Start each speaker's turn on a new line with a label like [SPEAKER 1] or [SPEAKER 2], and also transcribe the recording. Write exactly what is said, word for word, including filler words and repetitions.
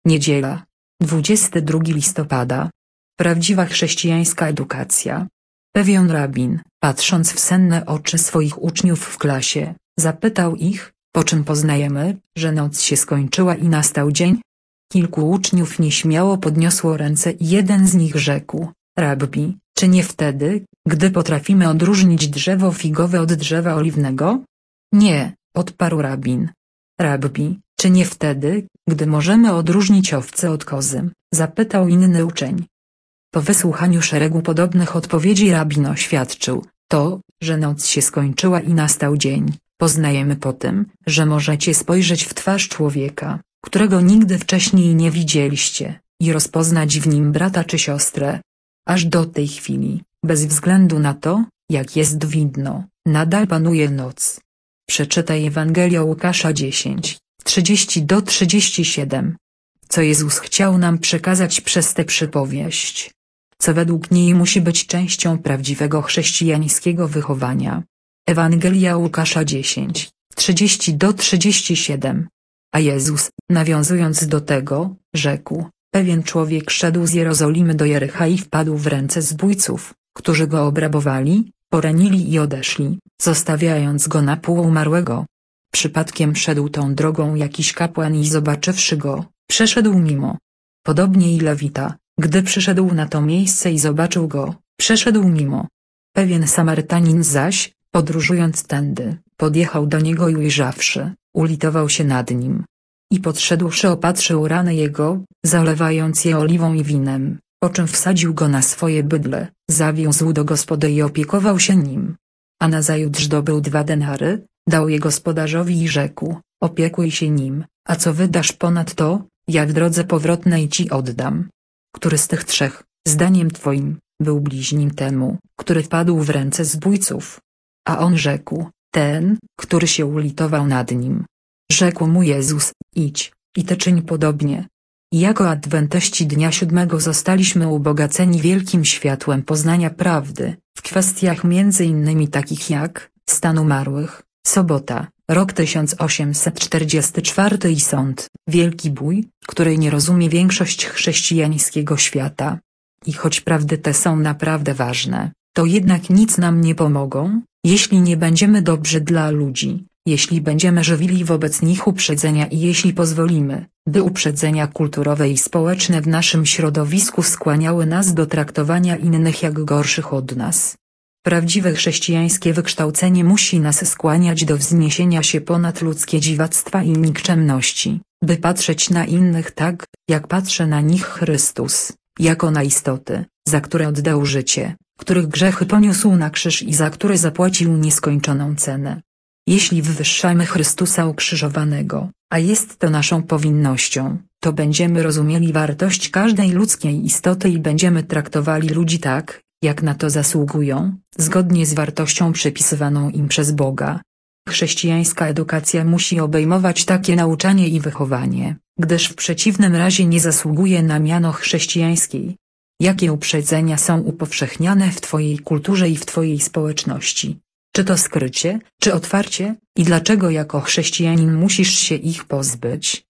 [SPEAKER 1] Niedziela, dwudziestego drugiego listopada. Prawdziwa chrześcijańska edukacja. Pewien rabin, patrząc w senne oczy swoich uczniów w klasie, zapytał ich, po czym poznajemy, że noc się skończyła i nastał dzień? Kilku uczniów nieśmiało podniosło ręce i jeden z nich rzekł: Rabbi, czy nie wtedy, gdy potrafimy odróżnić drzewo figowe od drzewa oliwnego? Nie, odparł rabin. Rabbi, czy nie wtedy, gdy możemy odróżnić owce od kozy? Zapytał inny uczeń. Po wysłuchaniu szeregu podobnych odpowiedzi rabin oświadczył: to, że noc się skończyła i nastał dzień, poznajemy po tym, że możecie spojrzeć w twarz człowieka, którego nigdy wcześniej nie widzieliście, i rozpoznać w nim brata czy siostrę. Aż do tej chwili, bez względu na to, jak jest widno, nadal panuje noc. Przeczytaj Ewangelia Łukasza dziesięć, trzydzieści do trzydziestu siedmiu. Co Jezus chciał nam przekazać przez tę przypowieść? Co według niej musi być częścią prawdziwego chrześcijańskiego wychowania? Ewangelia Łukasza dziesięć, trzydzieści do trzydziestu siedmiu. A Jezus, nawiązując do tego, rzekł: pewien człowiek szedł z Jerozolimy do Jericha i wpadł w ręce zbójców, którzy go obrabowali, poranili i odeszli, zostawiając go na pół umarłego. Przypadkiem szedł tą drogą jakiś kapłan i zobaczywszy go, przeszedł mimo. Podobnie i Lewita, gdy przyszedł na to miejsce i zobaczył go, przeszedł mimo. Pewien Samarytanin zaś, podróżując tędy, podjechał do niego i ujrzawszy, ulitował się nad nim. I podszedłszy opatrzył rany jego, zalewając je oliwą i winem, po czym wsadził go na swoje bydle, zawiózł do gospody i opiekował się nim. A nazajutrz dobył dwa denary, dał je gospodarzowi i rzekł: opiekuj się nim, a co wydasz ponadto, ja w drodze powrotnej ci oddam. Który z tych trzech, zdaniem twoim, był bliźnim temu, który wpadł w ręce zbójców? A on rzekł: ten, który się ulitował nad nim. Rzekł mu Jezus: idź, i ty czyń podobnie. I jako adwentyści dnia siódmego zostaliśmy ubogaceni wielkim światłem poznania prawdy, w kwestiach między innymi takich jak stan umarłych, sobota, rok tysiąc osiemset czterdziesty czwarty i sąd, wielki bój, której nie rozumie większość chrześcijańskiego świata. I choć prawdy te są naprawdę ważne, to jednak nic nam nie pomogą, jeśli nie będziemy dobrzy dla ludzi, jeśli będziemy żywili wobec nich uprzedzenia i jeśli pozwolimy, by uprzedzenia kulturowe i społeczne w naszym środowisku skłaniały nas do traktowania innych jak gorszych od nas. Prawdziwe chrześcijańskie wykształcenie musi nas skłaniać do wzniesienia się ponad ludzkie dziwactwa i nikczemności, by patrzeć na innych tak, jak patrzy na nich Chrystus, jako na istoty, za które oddał życie, których grzechy poniósł na krzyż i za które zapłacił nieskończoną cenę. Jeśli wywyższamy Chrystusa ukrzyżowanego, a jest to naszą powinnością, to będziemy rozumieli wartość każdej ludzkiej istoty i będziemy traktowali ludzi tak, jak na to zasługują, zgodnie z wartością przypisywaną im przez Boga. Chrześcijańska edukacja musi obejmować takie nauczanie i wychowanie, gdyż w przeciwnym razie nie zasługuje na miano chrześcijańskiej. Jakie uprzedzenia są upowszechniane w twojej kulturze i w twojej społeczności? Czy to skrycie, czy otwarcie, i dlaczego jako chrześcijanin musisz się ich pozbyć?